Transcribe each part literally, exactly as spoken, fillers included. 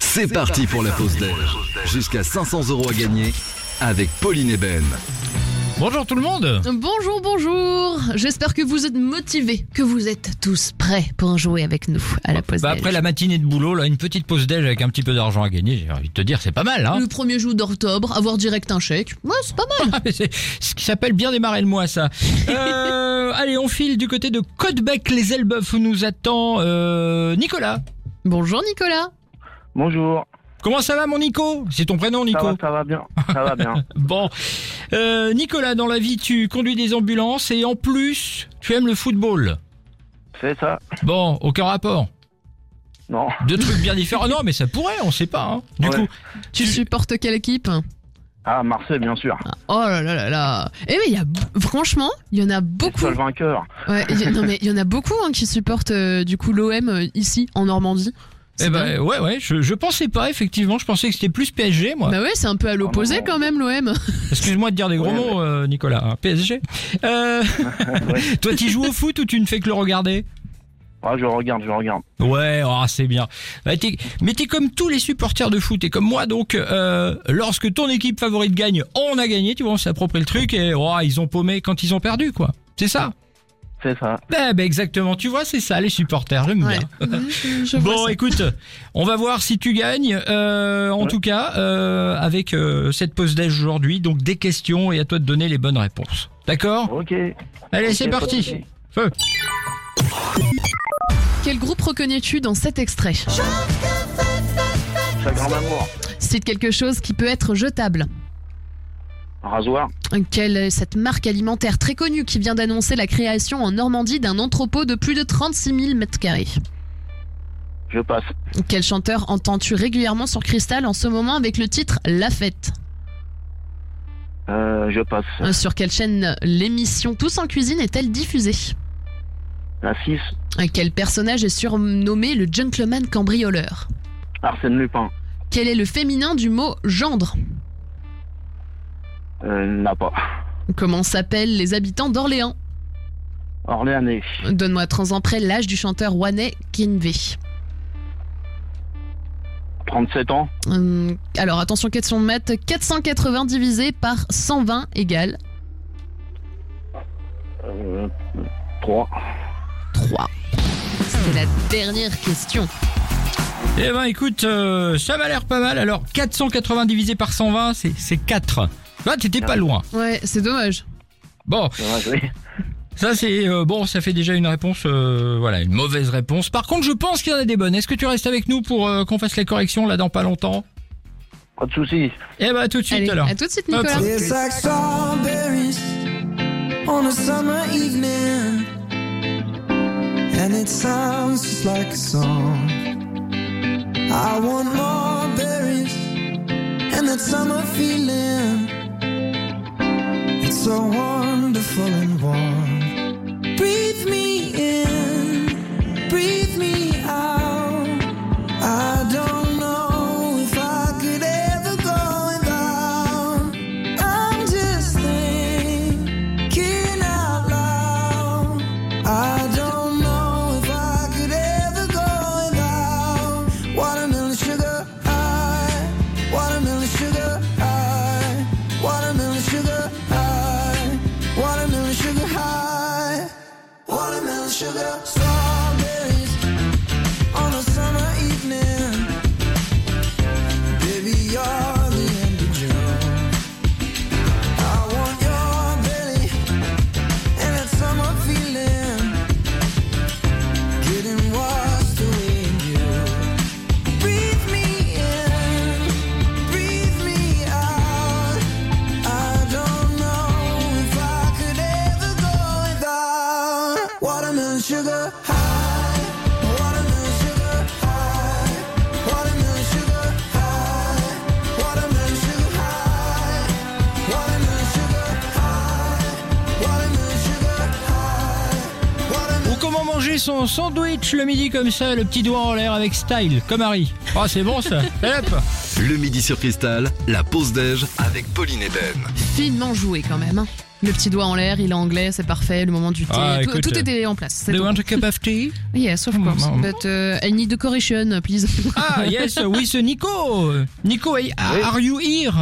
C'est parti pour la pause déj. Jusqu'à cinq cents euros à gagner avec Pauline et Ben. Bonjour tout le monde. Bonjour, bonjour. J'espère que vous êtes motivés, que vous êtes tous prêts pour jouer avec nous à la pause Bah déj. après la matinée de boulot, là, une petite pause déj avec un petit peu d'argent à gagner, j'ai envie de te dire, c'est pas mal, hein. Le premier jour d'octobre, avoir direct un chèque, ouais, c'est pas mal. C'est ce qui s'appelle bien démarrer le mois, ça. Euh, allez, on file du côté de Caudebec-les-Elbeuf où nous attend euh, Nicolas. Bonjour Nicolas. Bonjour. Comment ça va, mon Nico? C'est ton prénom, Nico? Ça va, ça va bien. Ça va bien. Bon, euh, Nicolas, dans la vie, tu conduis des ambulances et en plus, tu aimes le football. C'est ça. Bon, aucun rapport. Non. Deux trucs bien différents. Non, mais ça pourrait, on sait pas. Hein. Du Ouais. coup, Tu supportes quelle équipe? Ah, Marseille, bien sûr. Oh là là là là. Eh mais il y a, franchement, il y en a C'est beaucoup. le seul vainqueur. Ouais, il y a- non mais il y en a beaucoup hein, qui supportent euh, du coup l'O M euh, ici en Normandie. C'est eh dingue. ben, ouais, ouais, je, je pensais pas, effectivement, je pensais que c'était plus P S G, moi. Bah ouais, c'est un peu à l'opposé non. quand même l'O M. Excuse-moi de dire des gros Ouais, mots, euh, Nicolas. hein. P S G. Euh, Ouais. toi, tu joues au foot ou tu ne fais que le regarder? Ah, je regarde, je regarde. Ouais, oh, c'est bien. Bah, t'es- mais t'es comme tous les supporters de foot, et comme moi, donc, euh, lorsque ton équipe favorite gagne, on a gagné, tu vois, on s'est approprié le truc, et oh, ils ont paumé quand ils ont perdu, quoi. C'est ça? C'est ça. Eh ben exactement, tu vois, c'est ça, les supporters, j'aime Ouais. bien. Mhm, je- je vois Bon, ça. écoute, on va voir si tu gagnes, euh, en Ouais. tout cas, euh, avec euh, cette pause déj aujourd'hui, donc des questions, et à toi de donner les bonnes réponses. D'accord? Ok. Allez, Ok, c'est pas de parti. souci. Feu. Quel groupe reconnais-tu dans cet extrait? Chagrin d'amour. Cite quelque chose qui peut être jetable. Rasoir. Quelle est cette marque alimentaire très connue qui vient d'annoncer la création en Normandie d'un entrepôt de plus de trente-six mille mètres carrés? Je passe. Quel chanteur entends-tu régulièrement sur Cristal en ce moment avec le titre La Fête? Euh, je passe. Euh, Sur quelle chaîne l'émission Tous en cuisine est-elle diffusée? La six. Euh, Quel personnage est surnommé le gentleman cambrioleur? Arsène Lupin. Quel est le féminin du mot gendre? Euh, n'a pas. Comment s'appellent les habitants d'Orléans? Orléanais. Donne-moi trente ans près l'âge du chanteur Wannet Kinvey. trente-sept ans. Hum, alors attention, question de maths. quatre cent quatre-vingts divisé par cent vingt égale Euh, trois. trois. C'était la dernière question. Eh ben écoute, euh, ça m'a l'air pas mal. Alors, quatre cent quatre-vingts divisé par cent vingt, c'est, c'est quatre. Là, t'étais pas loin. Ouais, c'est dommage. Bon, Dommage, oui. ça c'est euh, bon, ça fait déjà une réponse, euh, voilà, une mauvaise réponse. Par contre, je pense qu'il y en a des bonnes. Est-ce que tu restes avec nous pour euh, qu'on fasse les corrections là dans pas longtemps? Pas de soucis. Eh ben tout de suite Allez, alors. à tout de suite Hop. Nicolas. It's like strawberries on a summer evening, and it sounds just like a song. I want more berries and that summer feeling. It's so wonderful and warm. Breathe me in, breathe me out. I don't know if I could ever go without. I'm just thinking out loud. I don't know if I could ever go without watermelon sugar high, watermelon sugar high, watermelon sugar high, watermelon sugar high, watermelon sugar. Strawberries on a summer evening. Baby, you're the end of June. I want your belly and that summer feeling, getting washed away in you. Breathe me in, breathe me out. I don't know if I could ever go without watermelon sugar high, watermelon sugar high, watermelon sugar high, watermelon sugar high, watermelon sugar high, watermelon sugar high, watermelon. Ou comment manger son sandwich le midi comme ça, le petit doigt en l'air avec style, comme Harry. Ah, c'est bon ça. Hop. Le midi sur Cristal, la pause déj avec Pauline et Ben. Finement joué quand même. hein. Le petit doigt en l'air, il est anglais, c'est parfait. Le moment du thé, Ah, tout, écoute, tout euh, était en place. c'est Do you tout. want a cup of tea? Yes, of course. Mm, mm. But uh, I need decoration, please. Ah, yes, with Nico. Nico, are are you here?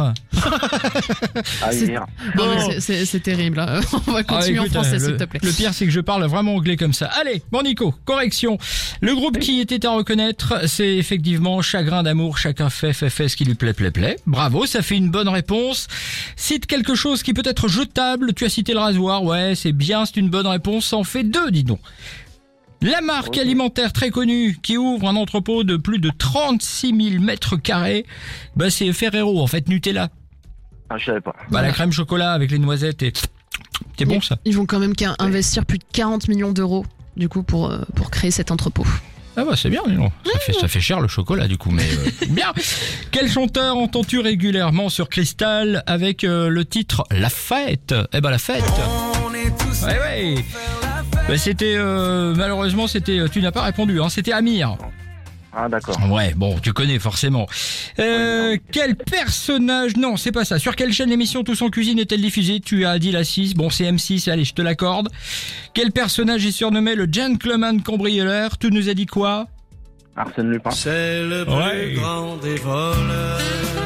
Ah, C'est- hier. Non, Bon. mais c'est- c'est c'est terrible. hein. On va continuer Ah, écoute, en français, euh, s'il le, te plaît. le pire, c'est que je parle vraiment anglais comme ça. Allez, bon Nico, correction. Le groupe qui était à reconnaître, c'est effectivement Chagrin d'amour. Chacun fait, fait, fait ce qui lui plaît, plaît, plaît. Bravo, ça fait une bonne réponse. Cite quelque chose qui peut être jetable. Tu as cité le rasoir. Ouais, c'est bien, c'est une bonne réponse. Ça en fait deux, dis donc. La marque Ok. alimentaire très connue qui ouvre un entrepôt de plus de trente-six mille mètres carrés, bah c'est Ferrero, en fait, Nutella. Ah, je savais pas. Bah, la crème chocolat avec les noisettes et... C'est bon, ça? Ils vont quand même qu'à investir plus de quarante millions d'euros, du coup, pour, euh, pour créer cet entrepôt. Ah bah c'est bien, dis donc. Ça fait, ça fait cher le chocolat du coup, mais euh, bien. Quel chanteur entends-tu régulièrement sur Cristal avec euh, le titre La Fête? Eh ben La Fête. On est tous Ouais ouais. Bah, c'était euh, malheureusement c'était tu n'as pas répondu, hein. C'était Amir. Ah, d'accord. Ouais, bon, tu connais forcément. Euh, quel personnage... Non, c'est pas ça. Sur quelle chaîne l'émission Tous en cuisine est-elle diffusée? Tu as dit la six. Bon, c'est M six, allez, je te l'accorde. Quel personnage est surnommé le gentleman cambrioleur? Tu nous as dit quoi? Arsène Lupin. C'est le plus Ouais. grand des voleurs.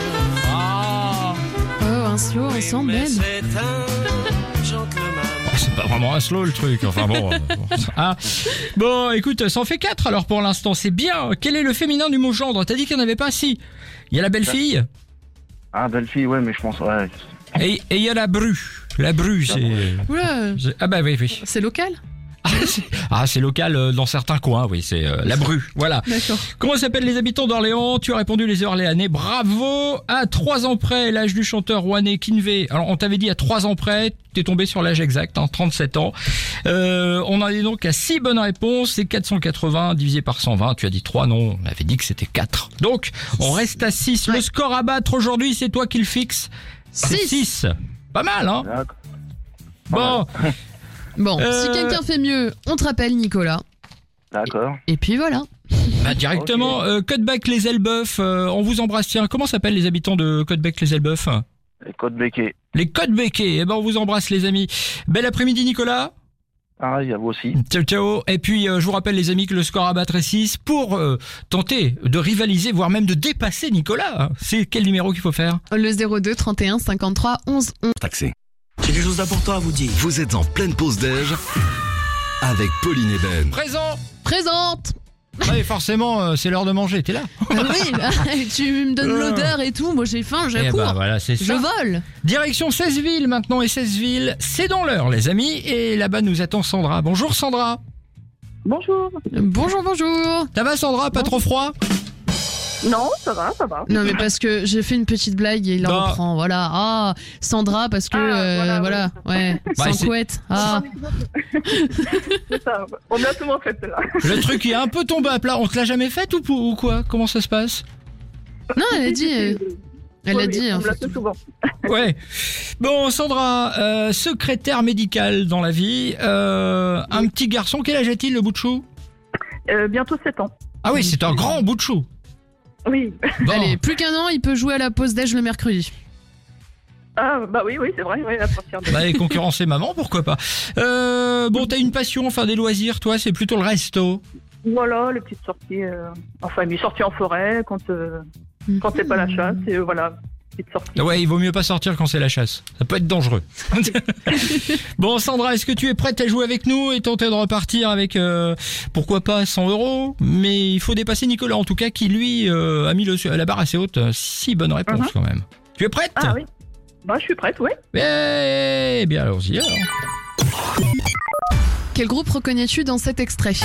Ah, Oh, un slow Oui, ensemble, mais Ben. c'est un gentleman. c'est pas vraiment un slow le truc. Enfin bon. euh, bon. Ah. Bon, écoute, ça en fait quatre alors pour l'instant. C'est bien. Quel est le féminin du mot gendre? T'as dit qu'il n'y en avait pas? Si. Il y a la belle fille Ah, belle fille, ouais, mais je pense, ouais. et et il y a la bru. La bru, c'est... Oula, c'est- Ah bah oui, oui. c'est local? Ah, c'est- Ah, c'est local euh, dans certains coins, oui, c'est euh, la bru, voilà. D'accord. Comment s'appellent les habitants d'Orléans? Tu as répondu les Orléanais, bravo. À trois ans près, l'âge du chanteur rouennais Kinvey. Alors, on t'avait dit à trois ans près, t'es tombé sur l'âge exact, hein, trente-sept ans. Euh, on en est donc à six bonnes réponses, c'est quatre cent quatre-vingts divisé par cent vingt. Tu as dit trois, non, on avait dit que c'était quatre. Donc, on reste à six. Le Ouais. score à battre aujourd'hui, c'est toi qui le fixe. C'est Six. six. Pas mal, hein? D'accord. Bon, Bon, Euh, si quelqu'un fait mieux, on te rappelle, Nicolas. D'accord. Et puis voilà. bah, directement, euh, Codebec-les-Elbeuf, euh, on vous embrasse. Tiens, comment s'appellent les habitants de Codebec-les-Elbeuf? Et Côte Becquet. Les Codebeckés. Eh ben, on vous embrasse, les amis. Bel après-midi, Nicolas. Pareil, à vous aussi. Ciao, ciao. Et puis, euh, je vous rappelle, les amis, que le score à battre est six pour euh, tenter de rivaliser, voire même de dépasser Nicolas. C'est quel numéro qu'il faut faire? Le zéro deux trente et un cinquante-trois onze onze. Taxé. J'ai quelque chose d'important à vous dire. Vous êtes en pleine pause déj avec Pauline et Ben. Présent. Présente. Oui, forcément, euh, c'est l'heure de manger. T'es là? Ah oui, bah, tu me donnes l'odeur et tout. Moi, j'ai faim, Eh j'accours. ben, voilà, c'est Je ça. vole. Direction Seize-Villes maintenant, et Seize-Villes, c'est dans l'heure, les amis. Et là-bas, nous attend Sandra. Bonjour, Sandra. Bonjour. Bonjour, bonjour. Ça va, Sandra? Pas trop froid? Non, ça va, ça va. Non, mais parce que j'ai fait une petite blague et il la Bah. reprend. Voilà. Ah, Sandra, parce que. Ah, euh, voilà, voilà. Ouais. Bah, Sans c'est- couette. Ah. C'est ça. On a souvent fait cela. Le truc est un peu tombé à plat. On te l'a jamais fait ou, pour- ou quoi? Comment ça se passe? Non, elle a dit. euh, Elle Oui, a oui, dit. on en me l'a fait. fait souvent. Ouais. Bon, Sandra, euh, secrétaire médicale dans la vie. Euh, un petit garçon, quel âge a-t-il, le bout de chou? Euh, bientôt sept ans. Ah oui, c'est un grand bout de chou. Oui. Bon. Allez, plus qu'un an, il peut jouer à la pause déj le mercredi. Ah, bah oui, oui, c'est vrai, oui, à partir de... Bah, et concurrencer maman, pourquoi pas. Euh, bon, t'as une passion, enfin des loisirs, toi, c'est plutôt le resto. Voilà, les petites sorties euh, en famille, sorties en forêt, quand, euh, quand c'est pas la chasse, et euh, voilà, petites sorties. Ouais, il vaut mieux pas sortir quand c'est la chasse. Ça peut être dangereux. Bon, Sandra, est-ce que tu es prête à jouer avec nous et tenter de repartir avec, euh, pourquoi pas, cent euros? Mais il faut dépasser Nicolas, en tout cas, qui lui euh, a mis le, la barre assez haute. Six bonnes réponses, Mhm. quand même. Tu es prête? Ah oui. Bah, je suis prête, oui. Eh bien, allons-y alors. Quel groupe reconnais-tu dans cet extrait?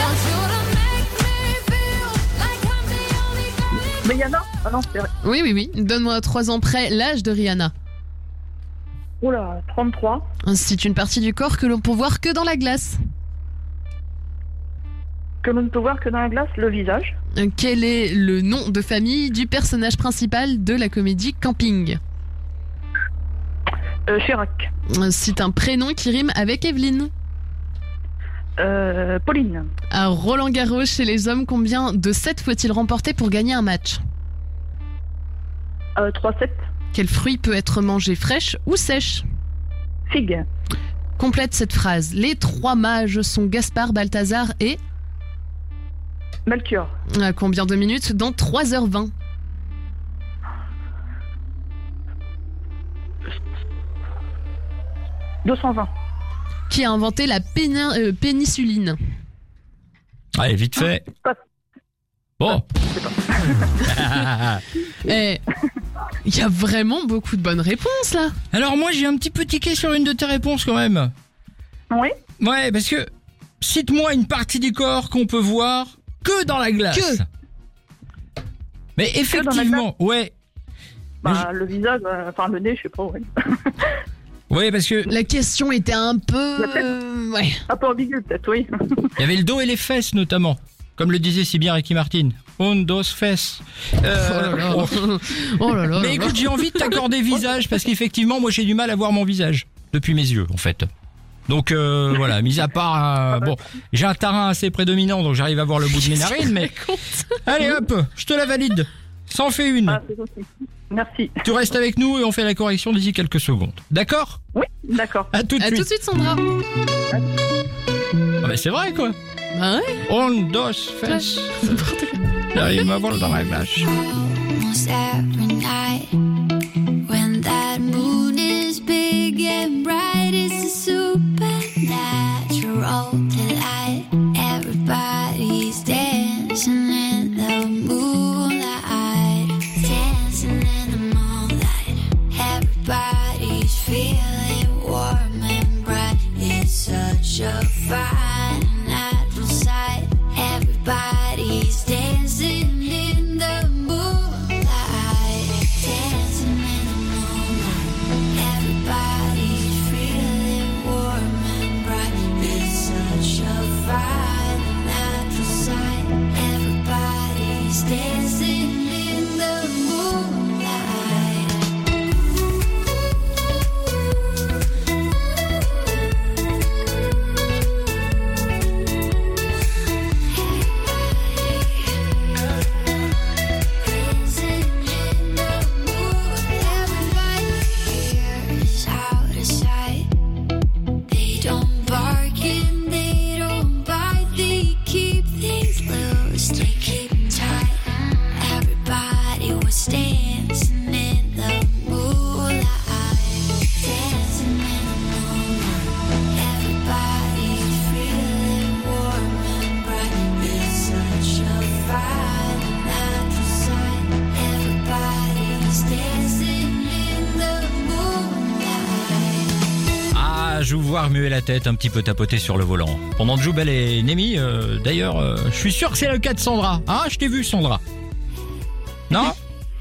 Mais il y en a Ah non, c'est vrai. Oui, oui, oui. Donne-moi trois ans près l'âge de Rihanna. Oula, trente-trois. C'est une partie du corps que l'on peut voir que dans la glace. Que l'on ne peut voir que dans la glace, le visage. Quel est le nom de famille du personnage principal de la comédie Camping? Euh, Chirac. C'est un prénom qui rime avec Evelyne. Euh, Pauline. À Roland Garros, chez les hommes, combien de sets faut-il remporter pour gagner un match? Euh, trois sept. Quel fruit peut être mangé fraîche ou sèche? Figue. Complète cette phrase. Les trois mages sont Gaspard, Balthazar et... Melchior. À combien de minutes? Dans trois heures vingt. deux cent vingt. Qui a inventé la pénin- euh, pénicilline? Allez, vite fait. Pas- Bon. Eh, il y a vraiment beaucoup de bonnes réponses là. Alors moi, j'ai un petit peu tiqué sur une de tes réponses quand même. Oui. Ouais, parce que cite-moi une partie du corps qu'on peut voir que dans la glace. Que Mais effectivement, ouais. Bah, le visage, euh, enfin le nez, je sais pas. Ouais. Ouais, parce que La question était un peu... La tête. euh, ouais. Un peu ambigu peut-être, oui. il y avait le dos et les fesses notamment. Comme le disait si bien Ricky Martin. Un, dos, fesses. Euh, Oh là là. oh. Oh là là. Mais là écoute, j'ai envie de t'accorder visage parce qu'effectivement, moi j'ai du mal à voir mon visage depuis mes yeux en fait. Donc euh, voilà, mis à part, euh, bon, j'ai un tarin assez prédominant donc j'arrive à voir le bout de mes narines, mais allez hop, je te la valide. Ça en fait une. Ah, c'est gentil. Merci. Tu restes avec nous et on fait la correction d'ici quelques secondes. D'accord? Oui, d'accord. À tout de À tout de suite. suite Sandra. Ah, mais c'est vrai quoi. Bah ouais. Un, dos, fesses. J'arrive à voir dans la glace. Almost every night when that moon is big and bright, it's a supernatural delight. Everybody's dancing in the moonlight, dancing in the moonlight. Everybody's feeling warm and bright. It's such a fine natural sight. Everybody's dancing in the moonlight, dancing in the moonlight. Everybody's feeling warm and bright. It's such a fine natural sight. Everybody's dancing in the moonlight. Dancing in the moonlight, dancing in the moonlight. Everybody's feeling warm and bright. It's such a fine natural sight. Everybody's dancing in the moonlight. Ah, je vous vois remuer la tête, un petit peu tapoter sur le volant. Pendant que Joubel et Nemi, euh, d'ailleurs, euh, je suis sûr que c'est le cas de Sandra. Ah, je t'ai vu Sandra. Non?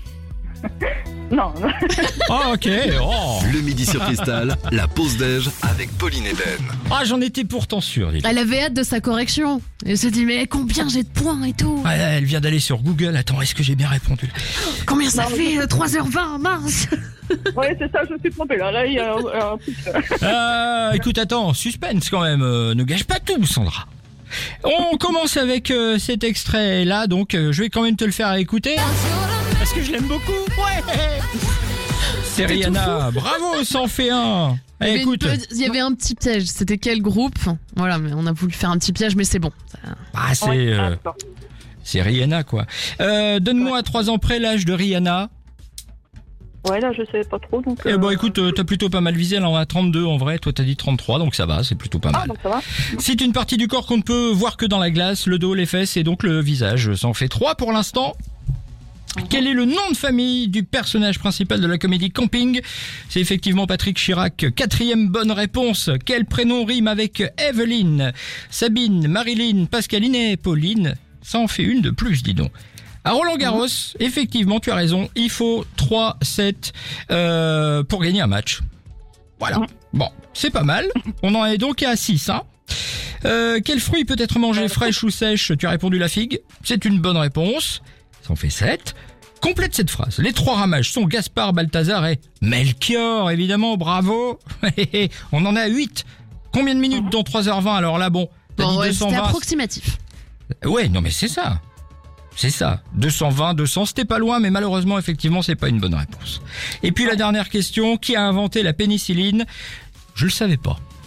Non. Ah, ok. Oh. Le midi sur Cristal, la pause déj avec Pauline et Ben. Ah, j'en étais pourtant sûr. dis donc. Elle avait hâte de sa correction. Elle se dit mais combien j'ai de points et tout. Ah, elle vient d'aller sur Google. Attends, est-ce que j'ai bien répondu? Combien ça fait euh, trois heures vingt, mince. Ouais, c'est ça, je me suis trompé là. Là, il y a un, un truc. euh, Euh, écoute, attends, suspense quand même. euh, ne gâche pas tout, Sandra. On commence avec euh, cet extrait-là, donc euh, je vais quand même te le faire écouter. Parce que je l'aime beaucoup. Ouais. C'est Rihanna. Bravo, ça en fait un. Il y, Eh, avait une écoute. pe- il y avait un petit piège. C'était quel groupe? Voilà, mais on a voulu faire un petit piège, mais c'est bon. Ah, c'est ouais, euh, ah, d'accord. c'est Rihanna, quoi. Euh, donne-moi à trois ans près l'âge de Rihanna. Ouais, là, je sais pas trop. Donc, Eh euh, bon, écoute, euh, t'as plutôt pas mal visé. Elle en a trente-deux en vrai. Toi, t'as dit trente-trois, donc ça va, c'est plutôt pas Ah, mal. donc ça va. C'est une partie du corps qu'on ne peut voir que dans la glace, le dos, les fesses et donc le visage. Ça en fait trois pour l'instant. Quel est le nom de famille du personnage principal de la comédie Camping? C'est effectivement Patrick Chirac. Quatrième bonne réponse. Quel prénom rime avec Evelyne, Sabine, Marilyn, Pascaline et Pauline? Ça en fait une de plus, dis donc. À Roland Garros, effectivement, tu as raison, il faut trois sept euh, pour gagner un match. Voilà. Bon, c'est pas mal. On en est donc à six, hein. Euh, quel fruit peut être mangé fraîche ou sèche? Tu as répondu la figue. C'est une bonne réponse. Ça en fait sept. Complète cette phrase. Les trois ramages sont Gaspard, Balthazar et Melchior, évidemment, bravo. On en est à huit. Combien de minutes dans trois heures vingt? Alors là, bon, t'as Bon, dit ouais, c'était deux cent vingt. approximatif. Ouais, non mais c'est ça. C'est ça. deux cent vingt, deux cents, c'était pas loin, mais malheureusement, effectivement, c'est pas une bonne réponse. Et puis la dernière question, qui a inventé la pénicilline? Je le savais pas.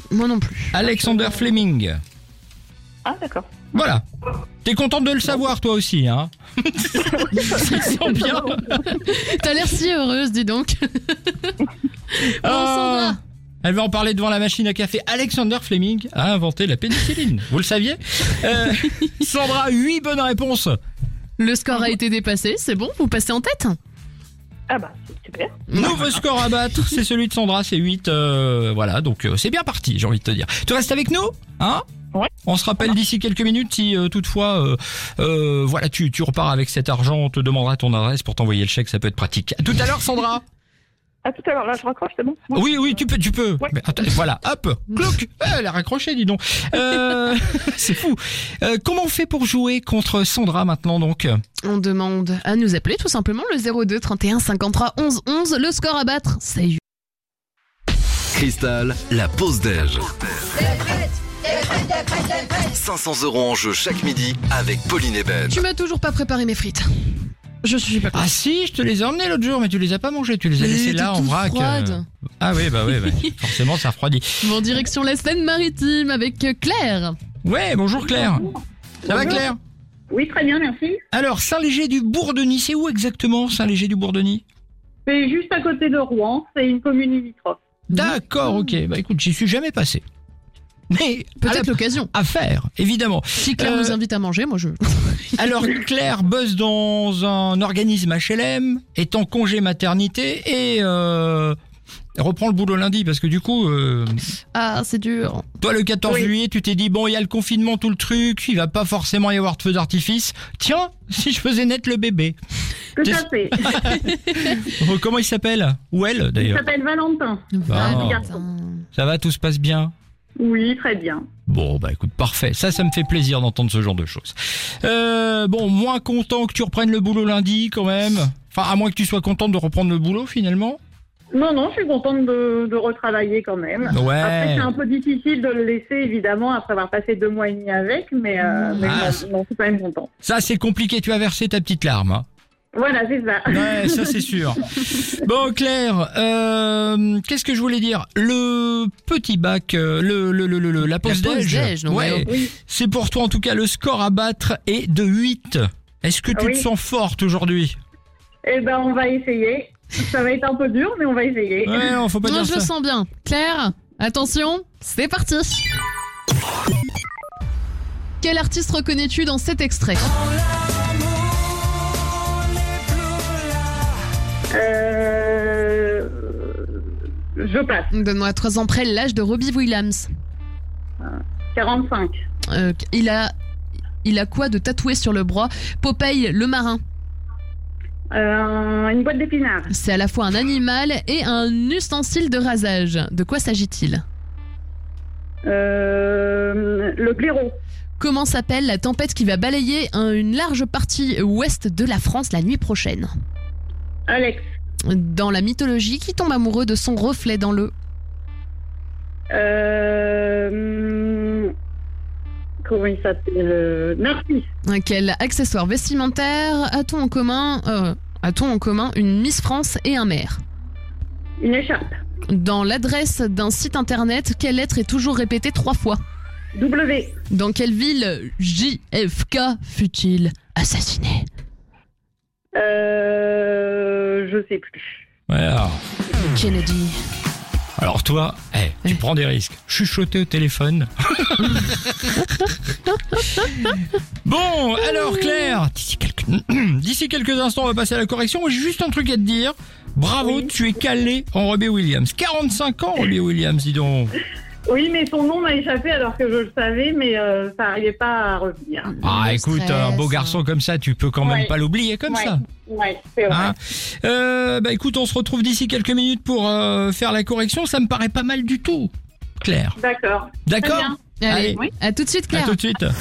Moi non plus. Alexander Fleming. Ah, d'accord. Voilà. T'es contente de le savoir, toi aussi, hein? Ça sent bien. T'as l'air si heureuse, dis donc. Bon, Ah, Sandra. elle va en parler devant la machine à café. Alexander Fleming a inventé la pénicilline. Vous le saviez? euh, Sandra, huit bonnes réponses. Le score a été dépassé, c'est bon, vous passez en tête. Ah bah, c'est super. Nouveau score à battre, c'est celui de Sandra, c'est huit. Euh, voilà, donc euh, c'est bien parti, j'ai envie de te dire. Tu restes avec nous, hein? Ouais. On se rappelle d'ici quelques minutes si euh, toutefois, euh, euh, voilà, tu, tu repars avec cet argent, on te demandera ton adresse pour t'envoyer le chèque, ça peut être pratique. À tout à l'heure, Sandra. À tout à l'heure, là, je raccroche, c'est bon? Ouais. Oui, oui, tu peux, tu peux. Ouais. Mais attends, voilà, hop, cloc. Eh, elle a raccroché, dis donc. Euh, c'est fou. Euh, comment on fait pour jouer contre Sandra maintenant donc? On demande à nous appeler tout simplement le zéro deux trente et un cinquante-trois onze onze. Le score à battre, c'est huit. Cristal, la pause déj. cinq cents euros en jeu chaque midi avec Pauline et Ben. Tu m'as toujours pas préparé mes frites. Je suis pas Ah si, je te les ai emmenés l'autre jour, mais tu les as pas mangés, tu les as Mais laissés t'es là en toute vrac. froide. Ah oui, bah oui, bah, forcément ça refroidit. Bon, direction la Seine-Maritime avec Claire. Ouais, bonjour Claire. Ça va Claire? Oui, très bien, merci. Alors, Saint-Léger-du-Bourdeny, c'est où exactement Saint-Léger-du-Bourdeny? C'est juste à côté de Rouen, c'est une commune limitrophe. D'accord, ok. Bah écoute, j'y suis jamais passé. Mais à Peut-être la- l'occasion. à faire, évidemment. Si Claire Euh, nous invite à manger, moi je... Alors Claire bosse dans un organisme H L M, est en congé maternité et euh, reprend le boulot lundi parce que du coup, euh, Ah, c'est dur. toi le quatorze Oui. juillet, tu t'es dit bon, il y a le confinement, tout le truc, il va pas forcément y avoir de feu d'artifice. Tiens, si je faisais naître le bébé. Tout T'es- à fait. Oh, comment il s'appelle? Ou elle Il d'ailleurs? s'appelle Valentin. Valentin. Ça va, tout se passe bien? Oui, très bien. Bon, bah écoute, parfait. Ça, ça me fait plaisir d'entendre ce genre de choses. Euh, bon, moins content que tu reprennes le boulot lundi, quand même. Enfin, à moins que tu sois contente de reprendre le boulot, finalement. Non, non, je suis contente de, de retravailler quand même. Ouais. Après, c'est un peu difficile de le laisser, évidemment, après avoir passé deux mois et demi avec, mais, euh, mais Ah, non, non, je suis quand même contente. Ça, c'est compliqué. Tu as versé ta petite larme. Hein. Voilà, c'est ça. Ouais, ça, c'est sûr. Bon, Claire, euh, qu'est-ce que je voulais dire? Le petit bac, euh, le, le, le, le, la pause pause déj. déj, non, Ouais. mais Oui. C'est pour toi, en tout cas, le score à battre est de huit. Est-ce que tu Oui. te sens forte aujourd'hui? Eh ben, on va essayer. Ça va être un peu dur, mais on va essayer. Ouais, non, faut pas Moi dire je ça. le sens bien. Claire, attention, c'est parti. Quel artiste reconnais-tu dans cet extrait? Euh... Je passe. Donne-moi trois ans près l'âge de Robbie Williams. quarante-cinq. Euh, il a... Il a quoi de tatoué sur le bras? Popeye le marin. Euh, une boîte d'épinards. C'est à la fois un animal et un ustensile de rasage. De quoi s'agit-il? Euh, le blaireau. Comment s'appelle la tempête qui va balayer un- une large partie ouest de la France la nuit prochaine? Alex. Dans la mythologie, qui tombe amoureux de son reflet dans l'eau? Euh, comment il s'appelle? euh, Narcisse. Quel accessoire vestimentaire a-t-on en commun euh, a-t-on en commun une Miss France et un maire? Une écharpe. Dans l'adresse d'un site internet, quelle lettre est toujours répétée trois fois? W. Dans quelle ville J F K fut-il assassiné? Euh, je sais plus. Ouais, alors, Kennedy. alors toi, eh, tu Ouais. prends des risques. Chuchoter au téléphone. Bon, alors Claire, d'ici quelques... d'ici quelques instants, on va passer à la correction. Moi, j'ai juste un truc à te dire. Bravo, Oui. tu es calé en Robbie Williams. quarante-cinq ans, Robbie Williams, dis donc. Oui, mais son nom m'a échappé alors que je le savais, mais euh, ça n'arrivait pas à revenir. Ah, Le écoute, stress. un beau garçon comme ça, tu peux quand même Ouais. pas l'oublier comme Ouais. ça. Ouais, c'est vrai. Hein euh, bah écoute, on se retrouve d'ici quelques minutes pour euh, faire la correction. Ça me paraît pas mal du tout, Claire. D'accord. D'accord? bien. Allez, Allez. Oui. à tout de suite À Claire. tout de suite.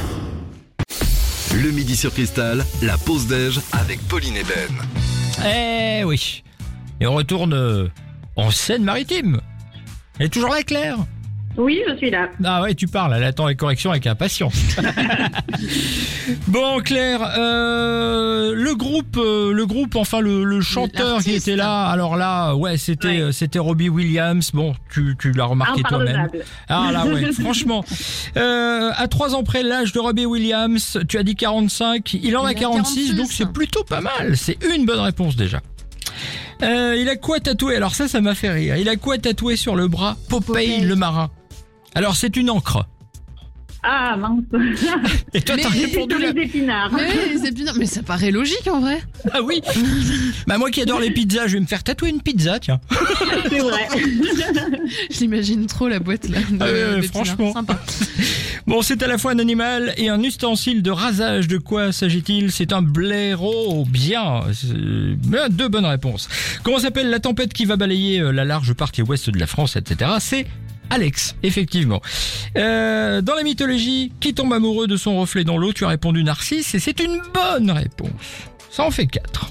Le midi sur Cristal, la pause déj avec Pauline et Ben. Eh oui. Et on retourne euh, en Seine-Maritime. Elle est toujours là, Claire? Oui, je suis là. Ah ouais, tu parles, elle attend les corrections avec impatience. Bon, Claire, euh, le groupe, euh, le groupe, enfin le, le chanteur qui L'artiste. était là, alors là, ouais, c'était, Ouais. euh, c'était Robbie Williams. Bon, tu, tu l'as remarqué toi-même. Impardonnable. Ah là, ouais, franchement. Euh, à trois ans près de l'âge de Robbie Williams, tu as dit quarante-cinq, il en Il a a quarante-six, quarante-six. donc c'est plutôt pas mal. C'est une bonne réponse déjà. Euh, il a quoi tatoué? Alors ça, ça m'a fait rire. Il a quoi tatoué sur le bras? Popeye, Popeye. le marin. Alors c'est une encre. Ah, mince. Et toi, Mais t'as c'est répondu Tous là. les épinards. Mais oui, les épinards. Mais ça paraît logique en vrai. Ah oui. Bah moi qui adore les pizzas, je vais me faire tatouer une pizza, tiens. C'est vrai. J'imagine trop la boîte là. de Ah ouais, ouais, d'épinards. franchement. Sympa. Bon, c'est à la fois un animal et un ustensile de rasage. De quoi s'agit-il? C'est un blaireau. Bien. C'est- mais deux bonnes réponses. Comment s'appelle la tempête qui va balayer euh, la large partie ouest de la France, et cetera. C'est Alex, effectivement. Euh, dans la mythologie, qui tombe amoureux de son reflet dans l'eau? Tu as répondu Narcisse et c'est une bonne réponse. Ça en fait quatre.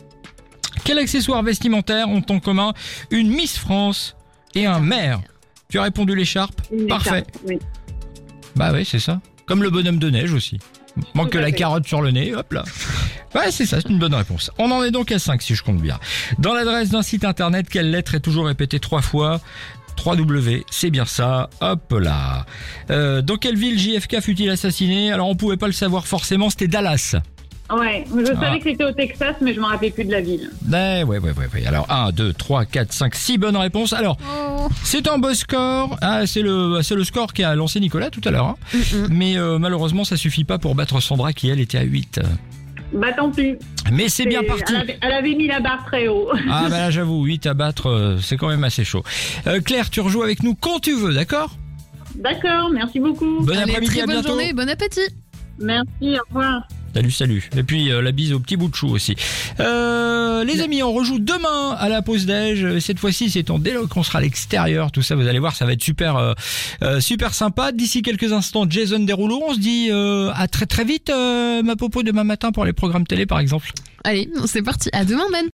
Quels accessoires vestimentaires ont en commun une Miss France et un maire? Tu as répondu l'écharpe. Une Parfait. écharpe, oui. Bah ouais, c'est ça. Comme le bonhomme de neige aussi. Manque Tout que à la fait. carotte sur le nez, hop là. Ouais, c'est ça, c'est une bonne réponse. On en est donc à cinq si je compte bien. Dans l'adresse d'un site internet, quelle lettre est toujours répétée trois fois? trois W, c'est bien ça, hop là. Euh, dans quelle ville J F K fut-il assassiné? Alors on pouvait pas le savoir forcément, c'était Dallas. Ouais, je Ah. savais que c'était au Texas, mais je me rappelais plus de la ville. Ouais, ouais, ouais, ouais, ouais. Alors un, deux, trois, quatre, cinq, six bonnes réponses. Alors, Oh. c'est un beau score. Ah, c'est le, c'est le score qu'a lancé Nicolas tout à l'heure. hein. Mm-mm. Mais euh, malheureusement, ça suffit pas pour battre Sandra qui elle était à huit. Bah tant pis. Mais c'est bien Et parti. Elle avait, elle avait mis la barre très haut. Ah bah là j'avoue, huit à battre, euh, c'est quand même assez chaud. Euh, Claire, tu rejoues avec nous quand tu veux, d'accord? D'accord, merci beaucoup. Bon Allez, après-midi, très à bonne bientôt. journée, bon appétit. Merci, au revoir. Salut, salut. Et puis euh, la bise au petit bout de chou aussi. Euh, les amis, on rejoue demain à la pause déj. Cette fois-ci, c'est en déloc, on sera à l'extérieur. Tout ça, vous allez voir, ça va être super, euh, euh, super sympa. D'ici quelques instants, Jason Derulo. On se dit euh, à très très vite, euh, ma popo, demain matin pour les programmes télé, par exemple. Allez, c'est parti. À demain, Ben.